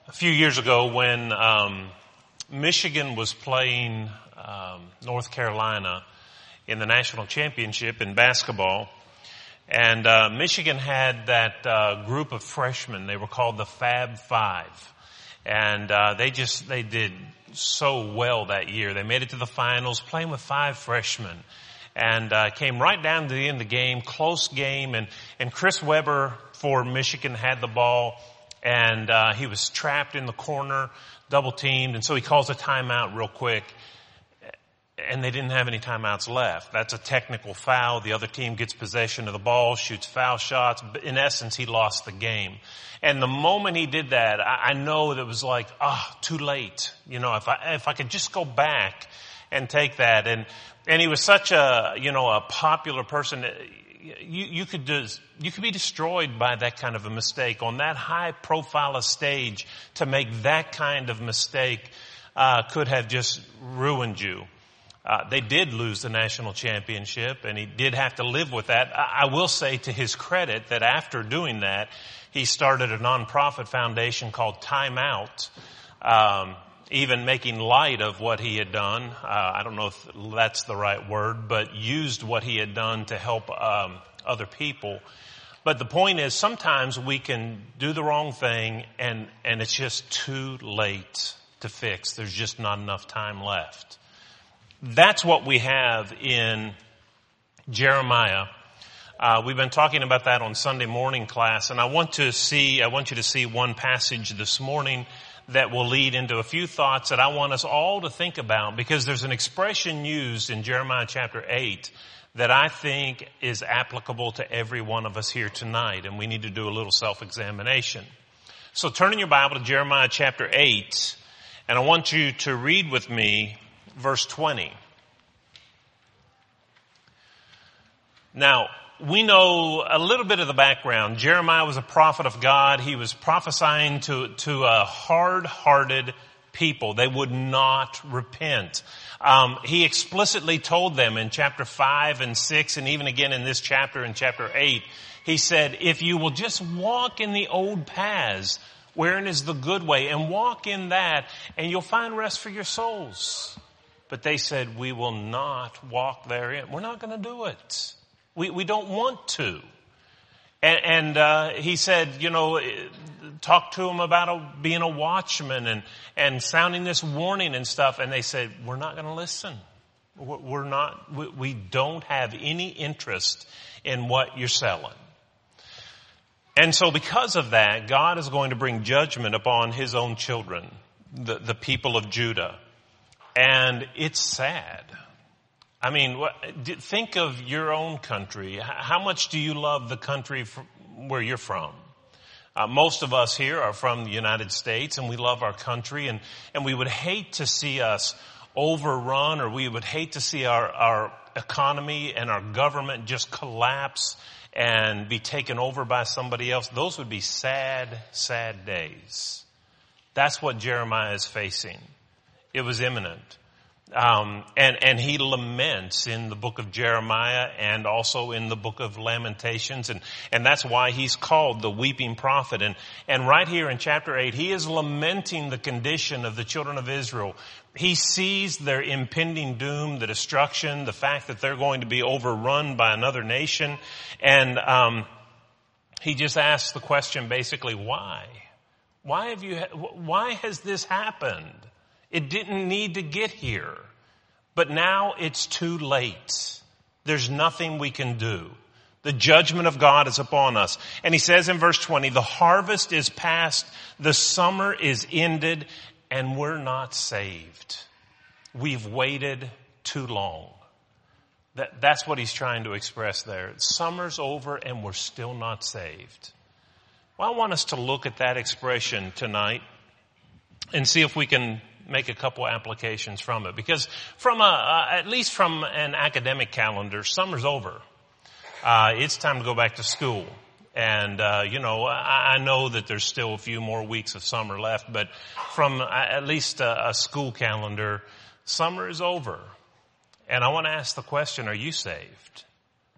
A few years ago when Michigan was playing North Carolina in the national championship in basketball, and Michigan had that group of freshmen. They were called the Fab Five, and they did so well that year. They made it to the finals playing with five freshmen, and came right down to the end of the game, close game, and Chris Webber for Michigan had the ball. And he was trapped in the corner, double teamed, and so he calls a timeout real quick. And they didn't have any timeouts left. That's a technical foul. The other team gets possession of the ball, shoots foul shots. But in essence, he lost the game. And the moment he did that, I know that it was like, too late. You know, if I could just go back and take that. And he was such a popular person. You could be destroyed by that kind of a mistake on that high profile stage. To make that kind of mistake could have just ruined you. They did lose the national championship, and he did have to live with that. I will say to his credit that after doing that, he started a nonprofit foundation called Time Out, even making light of what he had done. I don't know if that's the right word, but used what he had done to help other people. But the point is, sometimes we can do the wrong thing and it's just too late to fix. There's just not enough time left. That's what we have in Jeremiah. We've been talking about that on Sunday morning class, and I want you to see one passage this morning that will lead into a few thoughts that I want us all to think about, because there's an expression used in Jeremiah chapter 8 that I think is applicable to every one of us here tonight, and we need to do a little self-examination. So turn in your Bible to Jeremiah chapter 8, and I want you to read with me verse 20. Now, we know a little bit of the background. Jeremiah was a prophet of God. He was prophesying to a hard-hearted people. They would not repent. He explicitly told them in chapter 5 and 6, and even again in this chapter, in chapter 8, he said, if you will just walk in the old paths, wherein is the good way, and walk in that, and you'll find rest for your souls. But they said, we will not walk therein. We're not going to do it. We don't want to. And he said, talk to them about being a watchman and sounding this warning and stuff. And they said, we're not going to listen. We don't have any interest in what you're selling. And so because of that, God is going to bring judgment upon his own children, the people of Judah. And it's sad. I mean, think of your own country. How much do you love the country where you're from? Most of us here are from the United States, and we love our country, and we would hate to see us overrun, or we would hate to see our economy and our government just collapse and be taken over by somebody else. Those would be sad, sad days. That's what Jeremiah is facing. It was imminent. And he laments in the book of Jeremiah and also in the book of Lamentations. And that's why he's called the weeping prophet. And right here in chapter 8, he is lamenting the condition of the children of Israel. He sees their impending doom, the destruction, the fact that they're going to be overrun by another nation. And, he just asks the question basically, why? Why has this happened? It didn't need to get here. But now it's too late. There's nothing we can do. The judgment of God is upon us. And he says in verse 20, the harvest is past, the summer is ended, and we're not saved. We've waited too long. That's what he's trying to express there. Summer's over and we're still not saved. Well, I want us to look at that expression tonight and see if we can make a couple applications from it. Because at least from an academic calendar, summer's over. It's time to go back to school. And, I know that there's still a few more weeks of summer left, but from at least a school calendar, summer is over. And I want to ask the question, are you saved?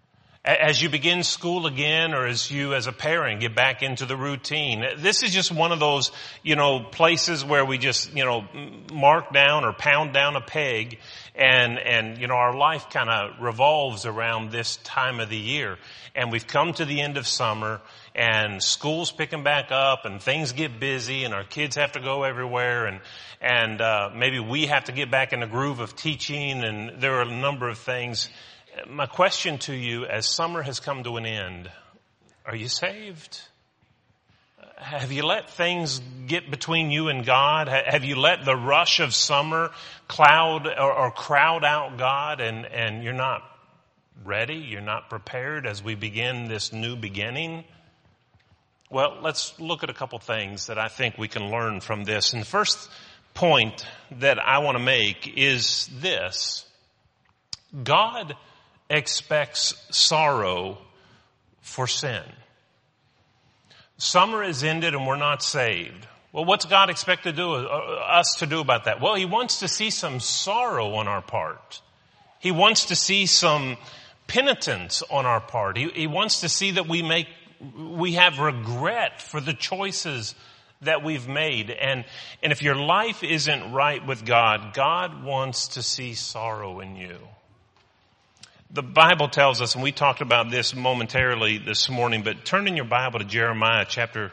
As you begin school again, or as you as a parent get back into the routine. This is just one of those, places where we just, mark down or pound down a peg and our life kind of revolves around this time of the year. And we've come to the end of summer and school's picking back up and things get busy and our kids have to go everywhere and maybe we have to get back in the groove of teaching, and there are a number of things. My question to you, as summer has come to an end, are you saved? Have you let things get between you and God? Have you let the rush of summer cloud or crowd out God, and you're not ready? You're not prepared as we begin this new beginning? Well, let's look at a couple things that I think we can learn from this. And the first point that I want to make is this: God expects sorrow for sin. Summer is ended and we're not saved. Well, what's God expect us to do about that? Well, He wants to see some sorrow on our part. He wants to see some penitence on our part. He wants to see that we have regret for the choices that we've made. And if your life isn't right with God, God wants to see sorrow in you. The Bible tells us, and we talked about this momentarily this morning, but turn in your Bible to Jeremiah chapter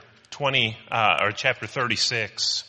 36.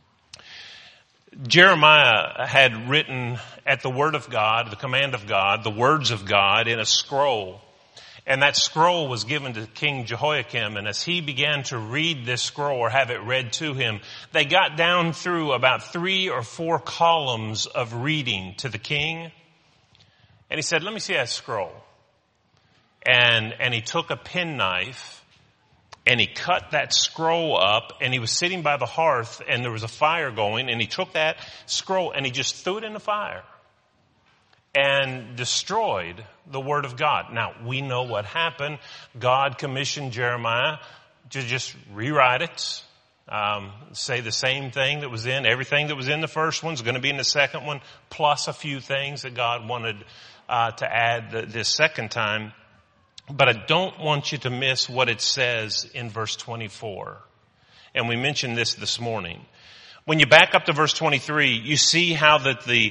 Jeremiah had written at the word of God, the command of God, the words of God in a scroll. And that scroll was given to King Jehoiakim. And as he began to read this scroll or have it read to him, they got down through about 3 or 4 columns of reading to the king. And he said, let me see that scroll. And he took a penknife and he cut that scroll up, and he was sitting by the hearth and there was a fire going, and he took that scroll and he just threw it in the fire and destroyed the word of God. Now, we know what happened. God commissioned Jeremiah to just rewrite it. Say the same thing that was in, everything that was in the first one is going to be in the second one, plus a few things that God wanted to add this second time. But I don't want you to miss what it says in verse 24. And we mentioned this morning. When you back up to verse 23, you see how that the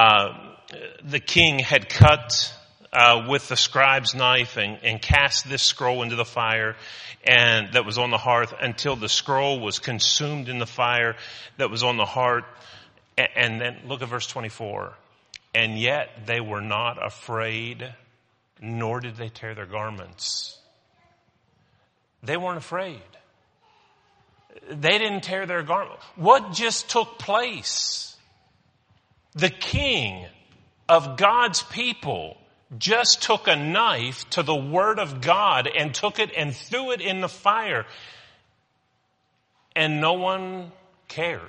king had cut with the scribe's knife and cast this scroll into the fire and that was on the hearth until the scroll was consumed in the fire that was on the hearth. And then look at verse 24. And yet they were not afraid, nor did they tear their garments. They weren't afraid. They didn't tear their garments. What just took place? The king of God's people just took a knife to the word of God and took it and threw it in the fire. And no one cared.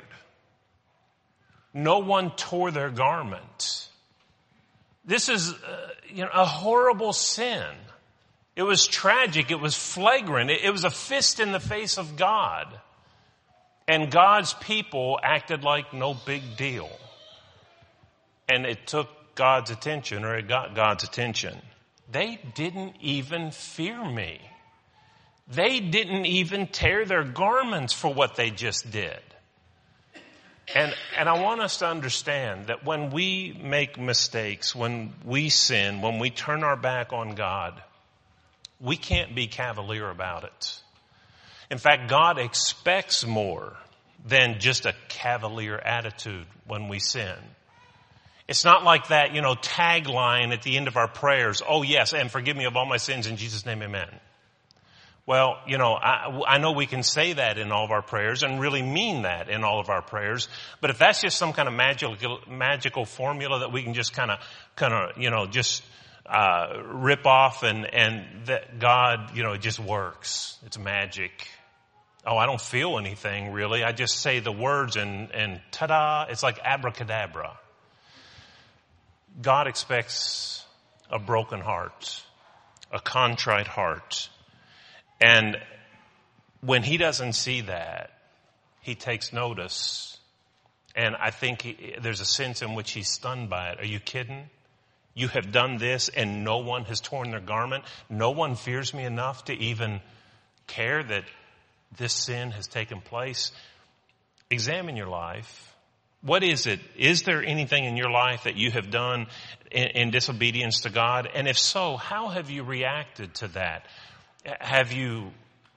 No one tore their garment. This is, a horrible sin. It was tragic. It was flagrant. It was a fist in the face of God. And God's people acted like no big deal. And it took God's attention, or it got God's attention. They didn't even fear me. They didn't even tear their garments for what they just did. And I want us to understand that when we make mistakes, when we sin, when we turn our back on God, we can't be cavalier about it. In fact, God expects more than just a cavalier attitude when we sin. It's not like that, tagline at the end of our prayers. Oh yes, and forgive me of all my sins in Jesus' name, amen. Well, I know we can say that in all of our prayers and really mean that in all of our prayers. But if that's just some kind of magical formula that we can just kind of, just rip off and that God, it just works. It's magic. Oh, I don't feel anything really. I just say the words and ta-da, it's like abracadabra. God expects a broken heart, a contrite heart. And when he doesn't see that, he takes notice. And I think there's a sense in which he's stunned by it. Are you kidding? You have done this and no one has torn their garment. No one fears me enough to even care that this sin has taken place. Examine your life. What is it? Is there anything in your life that you have done in disobedience to God? And if so, how have you reacted to that? Have you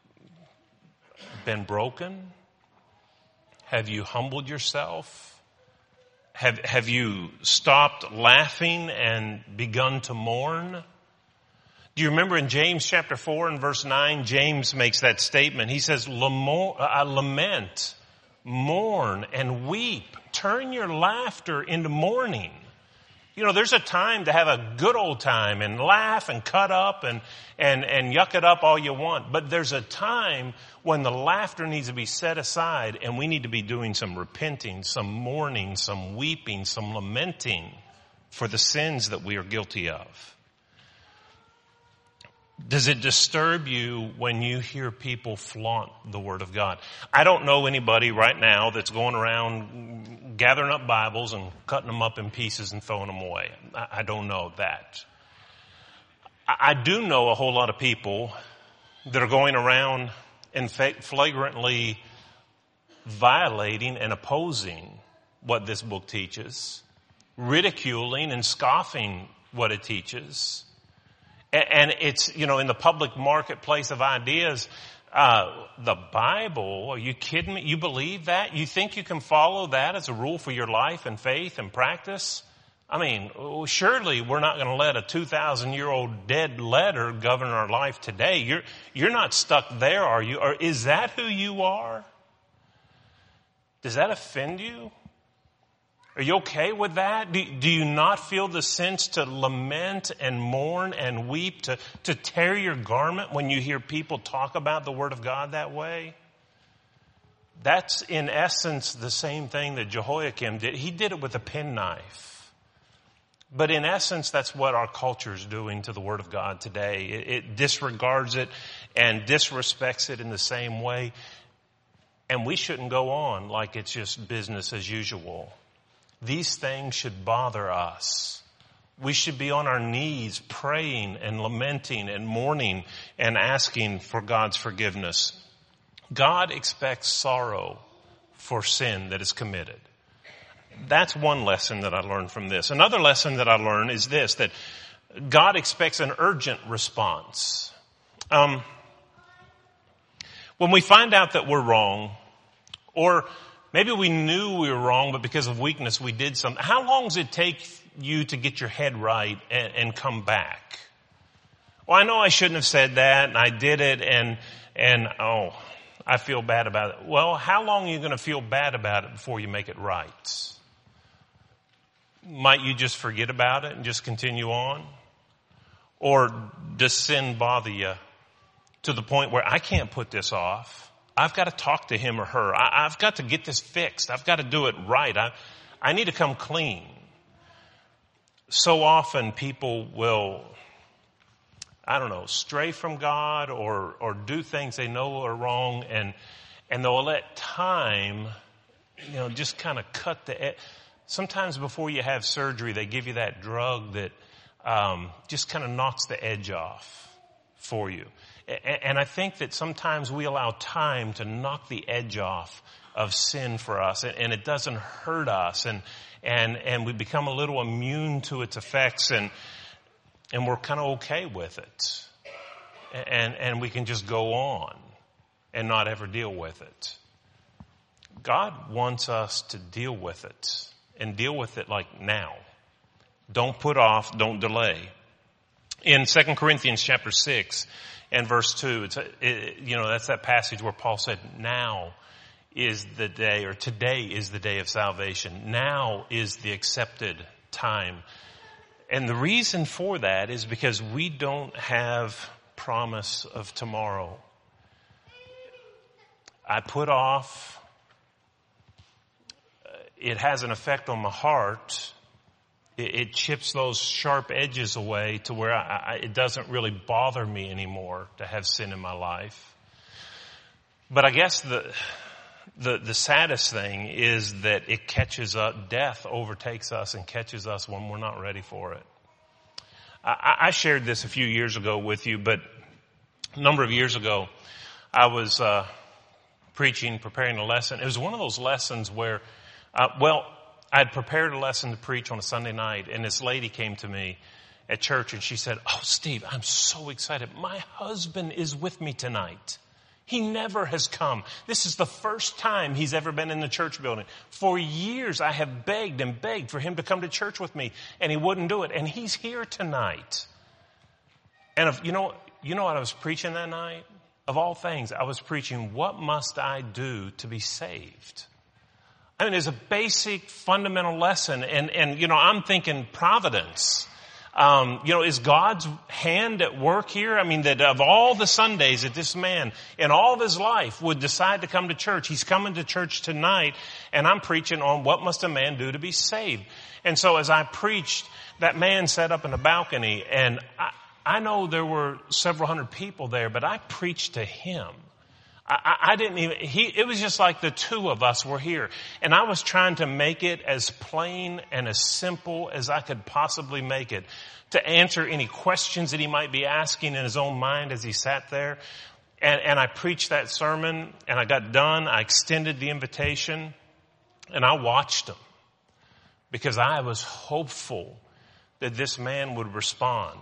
been broken? Have you humbled yourself? Have you stopped laughing and begun to mourn? Do you remember in James chapter 4 and verse 9, James makes that statement. He says, lament, mourn, and weep. Turn your laughter into mourning. You know, there's a time to have a good old time and laugh and cut up and yuck it up all you want. But there's a time when the laughter needs to be set aside and we need to be doing some repenting, some mourning, some weeping, some lamenting for the sins that we are guilty of. Does it disturb you when you hear people flaunt the Word of God? I don't know anybody right now that's going around gathering up Bibles and cutting them up in pieces and throwing them away. I don't know that. I do know a whole lot of people that are going around and flagrantly violating and opposing what this book teaches, ridiculing and scoffing what it teaches. And it's, you know, in the public marketplace of ideas, the Bible, are you kidding me? You believe that? You think you can follow that as a rule for your life and faith and practice? I mean, surely we're not going to let a 2,000-year-old dead letter govern our life today. You're not stuck there, are you? Or is that who you are? Does that offend you? Are you okay with that? Do you not feel the sense to lament and mourn and weep, to tear your garment when you hear people talk about the Word of God that way? That's in essence the same thing that Jehoiakim did. He did it with a penknife. But in essence, that's what our culture is doing to the Word of God today. It disregards it and disrespects it in the same way. And we shouldn't go on like it's just business as usual. These things should bother us. We should be on our knees praying and lamenting and mourning and asking for God's forgiveness. God expects sorrow for sin that is committed. That's one lesson that I learned from this. Another lesson that I learned is this, that God expects an urgent response. When we find out that we're wrong, or maybe we knew we were wrong, but because of weakness we did something. How long does it take you to get your head right and come back? Well, I know I shouldn't have said that, and I did it, and I feel bad about it. Well, how long are you going to feel bad about it before you make it right? Might you just forget about it and just continue on? Or does sin bother you to the point where I can't put this off? I've got to talk to him or her. I've got to get this fixed. I've got to do it right. I need to come clean. So often people will, stray from God or do things they know are wrong, and they'll let time, just kind of cut the edge. Sometimes before you have surgery, they give you that drug that just kind of knocks the edge off for you. And I think that sometimes we allow time to knock the edge off of sin for us, and it doesn't hurt us, and we become a little immune to its effects, and we're kind of okay with it. And we can just go on and not ever deal with it. God wants us to deal with it, and deal with it like now. Don't put off, don't delay. In 2 Corinthians chapter 6, and verse 2, that's that passage where Paul said, now is the day, or today is the day of salvation. Now is the accepted time. And the reason for that is because we don't have promise of tomorrow. I put off, it has an effect on my heart. It chips those sharp edges away to where it doesn't really bother me anymore to have sin in my life. But I guess the saddest thing is that it catches up, death overtakes us and catches us when we're not ready for it. I shared this a few years ago with you, but a number of years ago, I was preparing a lesson. It was one of those lessons where, I'd prepared a lesson to preach on a Sunday night, and this lady came to me at church, and she said, "Oh, Steve, I'm so excited. My husband is with me tonight. He never has come. This is the first time he's ever been in the church building. For years, I have begged and begged for him to come to church with me, and he wouldn't do it. And he's here tonight." And you know what I was preaching that night? Of all things, I was preaching, what must I do to be saved? I mean, there's a basic fundamental lesson, and I'm thinking providence. Is God's hand at work here? I mean, that of all the Sundays that this man in all of his life would decide to come to church, he's coming to church tonight, and I'm preaching on what must a man do to be saved. And so as I preached, that man sat up in the balcony, and I know there were several hundred people there, but I preached to him. It was just like the two of us were here. And I was trying to make it as plain and as simple as I could possibly make it to answer any questions that he might be asking in his own mind as he sat there. And I preached that sermon, and I got done. I extended the invitation, and I watched him because I was hopeful that this man would respond.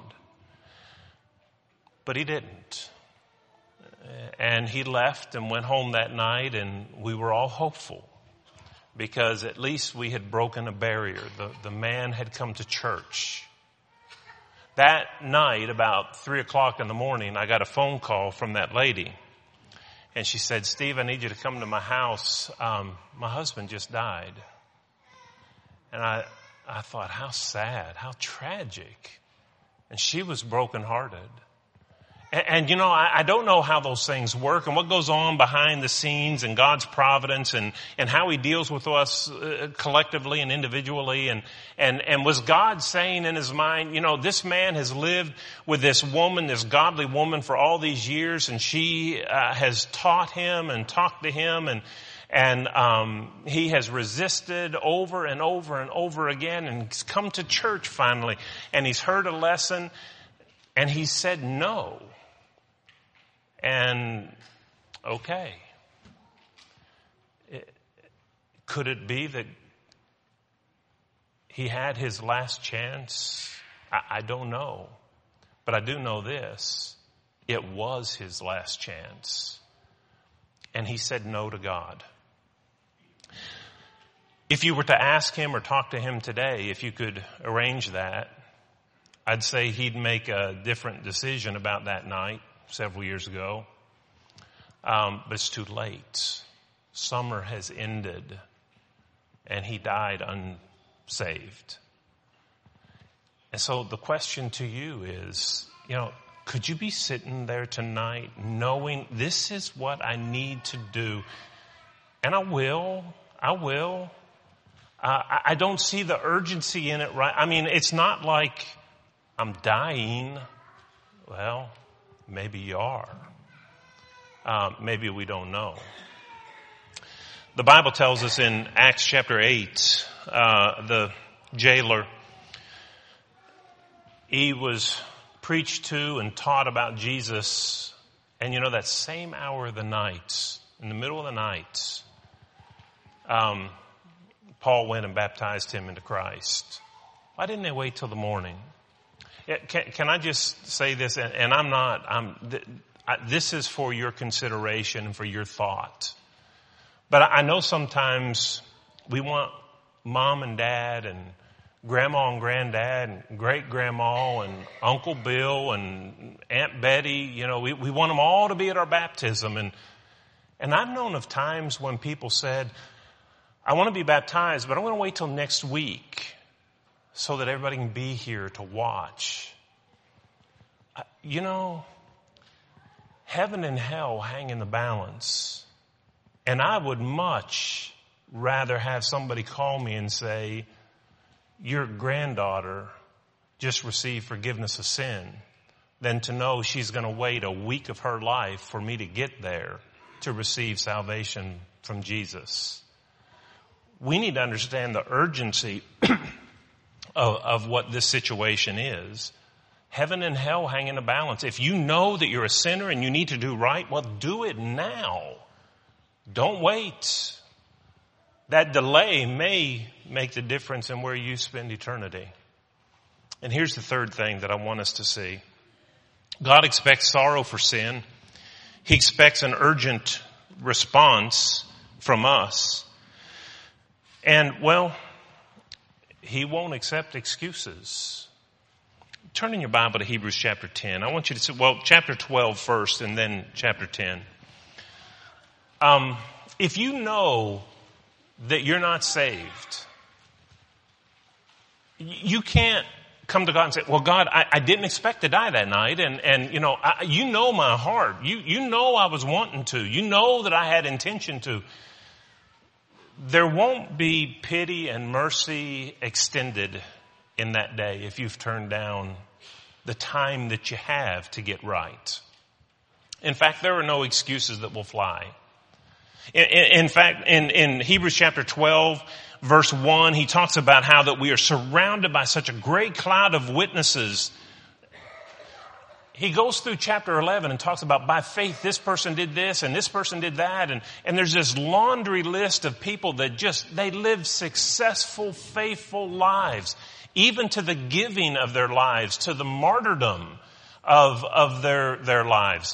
But he didn't. And he left and went home that night, and we were all hopeful because at least we had broken a barrier. The man had come to church. That night, about 3:00 in the morning, I got a phone call from that lady. And she said, "Steve, I need you to come to my house. My husband just died." And I thought, how sad, how tragic. And she was brokenhearted. And I don't know how those things work and what goes on behind the scenes and God's providence and how he deals with us collectively and individually. And was God saying in his mind, this man has lived with this woman, this godly woman for all these years, and she has taught him and talked to him, and he has resisted over and over and over again, and he's come to church finally, and he's heard a lesson, and he said no. And okay, could it be that he had his last chance? I don't know, but I do know this: it was his last chance, and he said no to God. If you were to ask him or talk to him today, if you could arrange that, I'd say he'd make a different decision about that night several years ago. But it's too late. Summer has ended, and he died unsaved. And so the question to you is, could you be sitting there tonight knowing this is what I need to do? And I will. I don't see the urgency in it, right? I mean, it's not like I'm dying. Well, maybe you are. Maybe we don't know. The Bible tells us in Acts chapter 8, the jailer, he was preached to and taught about Jesus. And that same hour of the night, in the middle of the night, Paul went and baptized him into Christ. Why didn't they wait till the morning? Can I just say this? And this is for your consideration and for your thought. But I know sometimes we want mom and dad and grandma and granddad and great grandma and Uncle Bill and Aunt Betty. We want them all to be at our baptism. And I've known of times when people said, "I want to be baptized, but I'm going to wait till next week so that everybody can be here to watch." Heaven and hell hang in the balance. And I would much rather have somebody call me and say, "Your granddaughter just received forgiveness of sin," than to know she's going to wait a week of her life for me to get there to receive salvation from Jesus. We need to understand the urgency of what this situation is. Heaven and hell hang in a balance. If you know that you're a sinner and you need to do right, well, do it now. Don't wait. That delay may make the difference in where you spend eternity. And here's the third thing that I want us to see. God expects sorrow for sin. He expects an urgent response from us. And, well, He won't accept excuses. Turn in your Bible to Hebrews chapter 10. I want you to see, chapter 12 first and then chapter 10. If you know that you're not saved, you can't come to God and say, well, God, I didn't expect to die that night. And you know, you know my heart. You know I was wanting to. You know that I had intention to. There won't be pity and mercy extended in that day if you've turned down the time that you have to get right. In fact, there are no excuses that will fly. In fact, in Hebrews chapter 12, verse 1, he talks about how that we are surrounded by such a great cloud of witnesses. He goes through chapter 11 and talks about by faith this person did this and this person did that. And there's this laundry list of people that they live successful, faithful lives, even to the giving of their lives, to the martyrdom of their lives.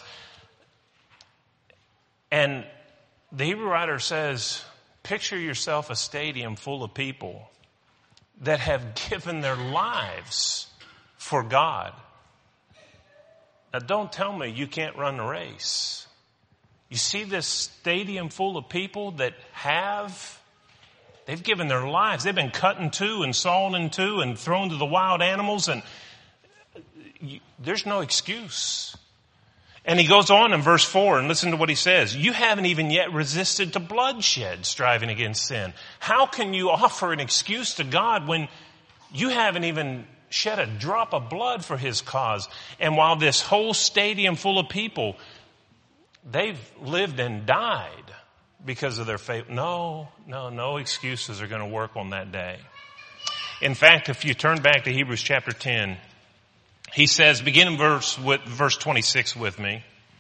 And the Hebrew writer says, picture yourself a stadium full of people that have given their lives for God. Now don't tell me you can't run the race. You see this stadium full of people that they've given their lives. They've been cut in two and sawn in two and thrown to the wild animals, and there's no excuse. And he goes on in verse 4, and listen to what he says. You haven't even yet resisted to bloodshed, striving against sin. How can you offer an excuse to God when you haven't even shed a drop of blood for His cause? And while this whole stadium full of people, they've lived and died because of their faith. No excuses are going to work on that day. In fact, if you turn back to Hebrews chapter 10, he says, begin in verse 26 with me.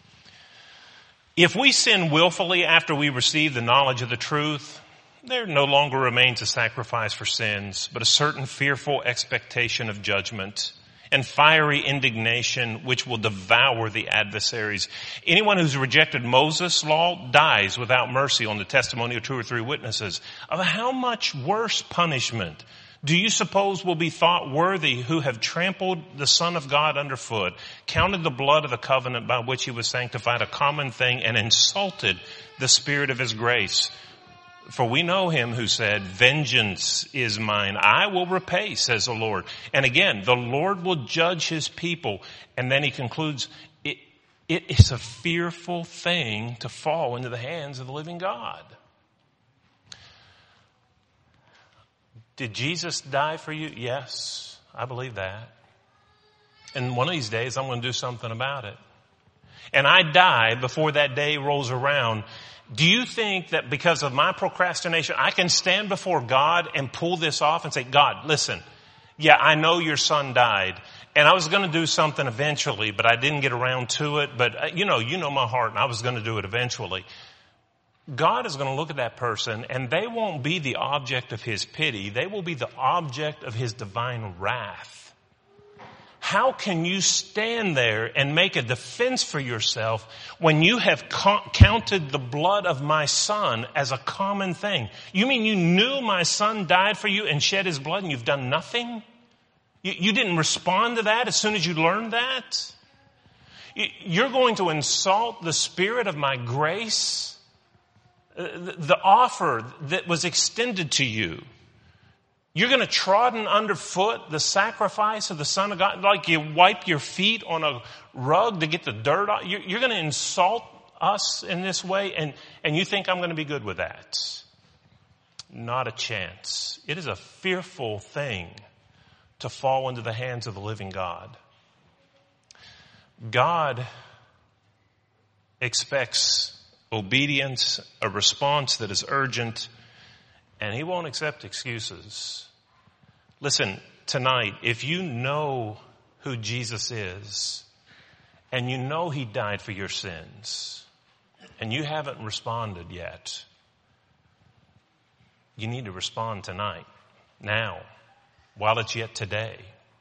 If we sin willfully after we receive the knowledge of the truth, there no longer remains a sacrifice for sins, but a certain fearful expectation of judgment and fiery indignation which will devour the adversaries. Anyone who's rejected Moses' law dies without mercy on the testimony of 2 or 3 witnesses. Of how much worse punishment do you suppose will be thought worthy who have trampled the Son of God underfoot, counted the blood of the covenant by which He was sanctified a common thing, and insulted the Spirit of His grace? For we know Him who said, vengeance is mine, I will repay, says the Lord. And again, the Lord will judge His people. And then he concludes, it is a fearful thing to fall into the hands of the living God. Did Jesus die for you? Yes, I believe that. And one of these days I'm going to do something about it. And I die before that day rolls around. Do you think that because of my procrastination, I can stand before God and pull this off and say, God, listen, yeah, I know your son died and I was going to do something eventually, but I didn't get around to it. But you know my heart, and I was going to do it eventually. God is going to look at that person and they won't be the object of His pity. They will be the object of His divine wrath. How can you stand there and make a defense for yourself when you have counted the blood of my son as a common thing? You mean you knew my son died for you and shed his blood and you've done nothing? You didn't respond to that as soon as you learned that? You're going to insult the Spirit of my grace? The offer that was extended to you. You're going to trodden underfoot the sacrifice of the Son of God, like you wipe your feet on a rug to get the dirt off. You're going to insult us in this way, and you think I'm going to be good with that. Not a chance. It is a fearful thing to fall into the hands of the living God. God expects obedience, a response that is urgent, and He won't accept excuses. Listen, tonight, if you know who Jesus is, and you know He died for your sins, and you haven't responded yet, you need to respond tonight, now, while it's yet today.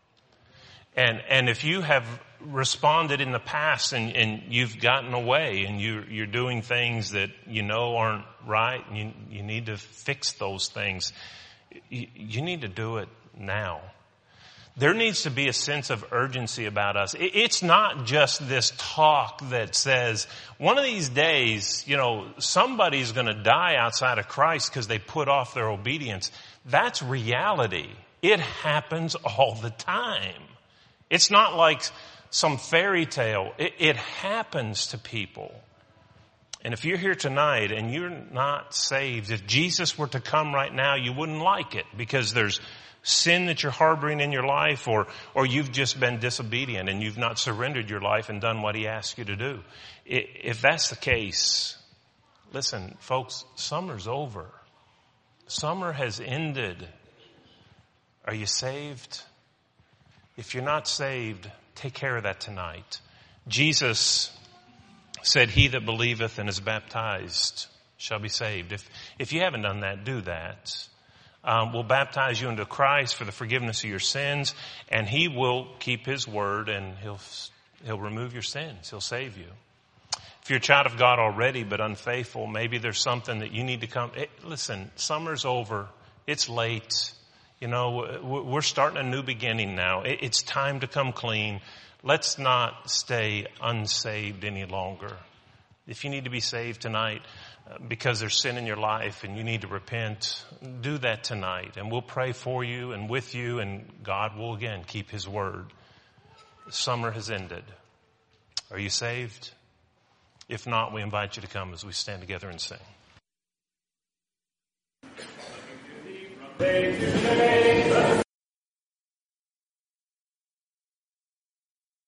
And if you have responded in the past and you've gotten away and you're doing things that you know aren't right, and you need to fix those things, you need to do it now. There needs to be a sense of urgency about us. It's not just this talk that says, one of these days, somebody's going to die outside of Christ because they put off their obedience. That's reality. It happens all the time. It's not like some fairy tale. It happens to people. And if you're here tonight and you're not saved, if Jesus were to come right now, you wouldn't like it because there's sin that you're harboring in your life, or you've just been disobedient and you've not surrendered your life and done what He asked you to do. If that's the case, listen, folks, summer's over. Summer has ended. Are you saved? If you're not saved, take care of that tonight. Jesus said, "He that believeth and is baptized shall be saved." If you haven't done that, do that. We'll baptize you into Christ for the forgiveness of your sins, and He will keep His word, and He'll remove your sins. He'll save you. If you're a child of God already but unfaithful, maybe there's something that you need to come. Listen, summer's over. It's late. We're starting a new beginning now. It's time to come clean. Let's not stay unsaved any longer. If you need to be saved tonight because there's sin in your life and you need to repent, do that tonight. And we'll pray for you and with you, and God will again keep His word. Summer has ended. Are you saved? If not, we invite you to come as we stand together and sing.